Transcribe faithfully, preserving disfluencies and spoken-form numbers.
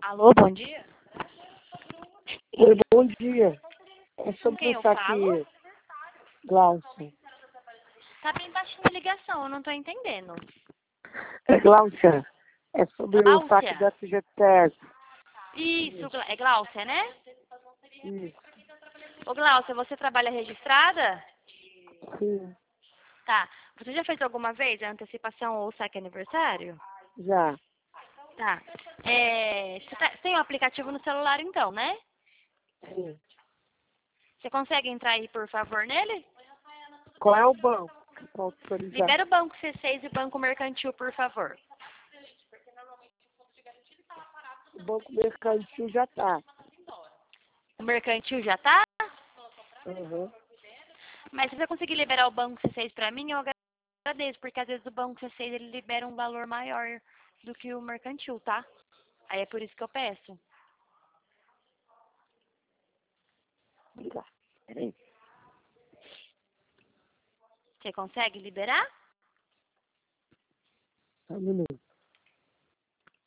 Alô, bom dia? Oi, bom dia. É Com sobre quem eu isso aqui, falo? Glaucia. Tá bem baixinha a ligação, eu não tô entendendo. É Glaucia. É sobre o saque Gláucia? da F G T S. Isso, Glá- é Gláucia, né? Isso. Ô, Gláucia, você trabalha registrada? Sim, Tá. Você já fez alguma vez a antecipação ou saque aniversário? já. Tá. É, você tá- tem o aplicativo no celular então, né? Sim. Você consegue entrar aí, por favor, nele? Qual é o banco para autorizar? Libera o Banco C seis e o Banco Mercantil, por favor. O banco mercantil já tá. O Mercantil já tá? Uhum. Mas se você conseguir liberar o Banco C seis pra mim, eu agradeço, porque às vezes o Banco C seis ele libera um valor maior do que o Mercantil, tá? Aí é por isso que eu peço. Obrigado. Peraí. Você consegue liberar? Só um minuto.